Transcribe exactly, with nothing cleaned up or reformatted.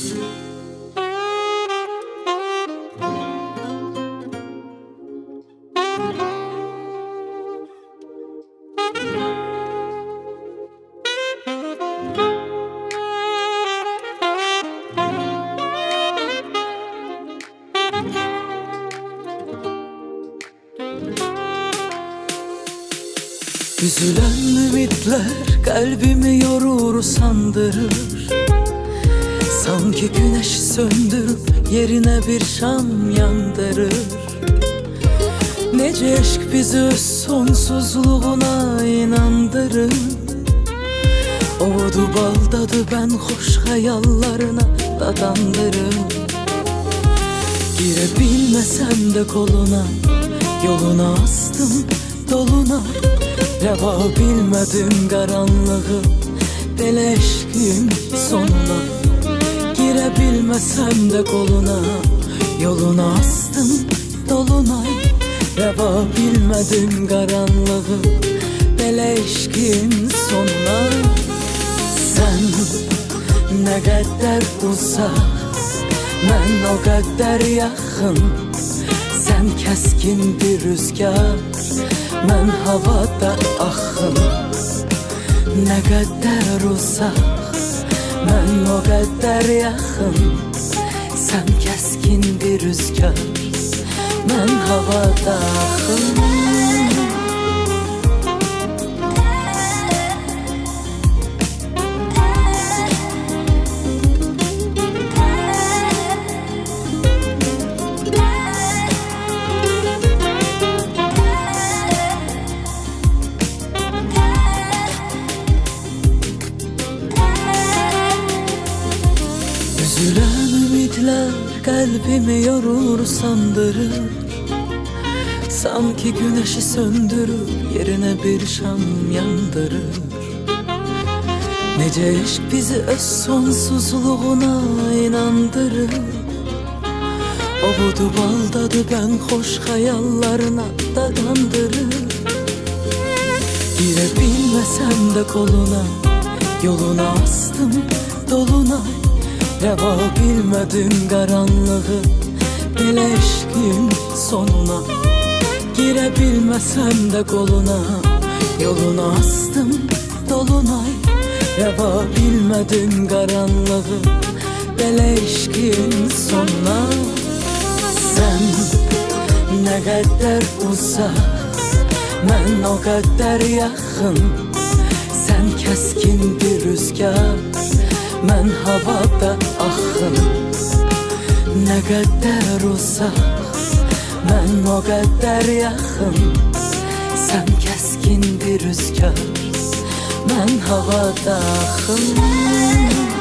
Üzülen ümitler kalbimi yorur sandırır. Sanki güneşi söndürüp yerine bir şam yandırır. Nece aşk bizi sonsuzluğuna inandırır. Ovudu baldadı ben hoş hayallarına dadandırır. Girebilmesem de koluna, yoluna astım dolunay. Reva bilmedim karanlığı, beleşkin sonuna. Girebilmesem de koluna, yoluna astım dolunay. Reva bilmedim karanlığı, beleşkin sonuna. Sen ne kadar uzak, ben o kadar yakın. Sen keskin bir rüzgar, ben havada axın. Ne kadar uzak, ben o kadar yakın. Sen keskin bir rüzgar, ben havada axın. Üzülen ümitler kalbimi yorur sandırır. Sanki güneşi söndürüp yerine bir şam yandırır. Nece aşk bizi öz sonsuzluğuna inandırır. Ovudu baldadı ben hoş hayallarına dadandırır. Girebilmesem de koluna, yoluna astım dolunay. Reva bilmedim karanlığı, beleşkin sonuna. Girebilmesem de koluna, yoluna astım dolunay. Reva bilmedim karanlığı, beleşkin sonuna. Sen ne kadar uzak, ben o kadar yakın. Sen keskin bir rüzgar, ben havada axın. Ne kadar uzak, ben o kadar yakın. Sen keskin bir rüzgar, ben havada axın.